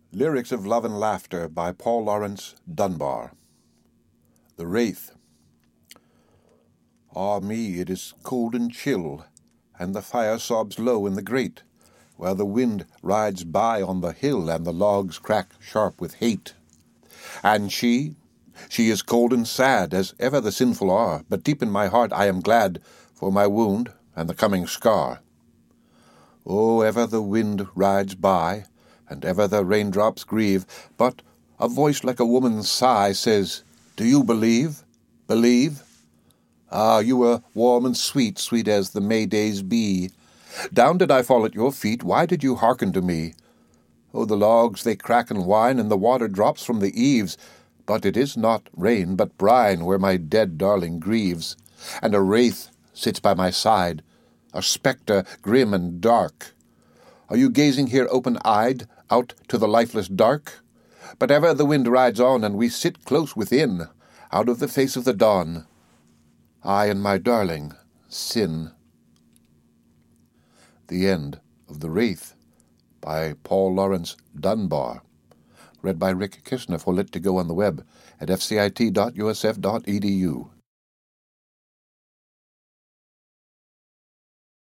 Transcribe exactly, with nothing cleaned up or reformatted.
Lyrics of Love and Laughter by Paul Laurence Dunbar. The Wraith. Ah me, it is cold and chill, and the fire sobs low in the grate, while the wind rides by on the hill, and the logs crack sharp with hate. And she, she is cold and sad, as ever the sinful are, but deep in my heart I am glad for my wound and the coming scar. Oh, ever the wind rides by, and ever the raindrops grieve, but a voice like a woman's sigh says, "Do you believe? Believe? Ah, you were warm and sweet, sweet as the May days be. Down did I fall at your feet, why did you hearken to me? Oh, the logs they crack and whine, and the water drops from the eaves, but it is not rain, but brine, where my dead darling grieves. And a wraith sits by my side, a spectre grim and dark. Are you gazing here open-eyed, out to the lifeless dark? But ever the wind rides on, and we sit close within, out of the face of the dawn. I and my darling sin. The End of The Wraith by Paul Laurence Dunbar. Read by Rick Kishner for Lit to Go on the web at f c i t dot u s f dot e d u.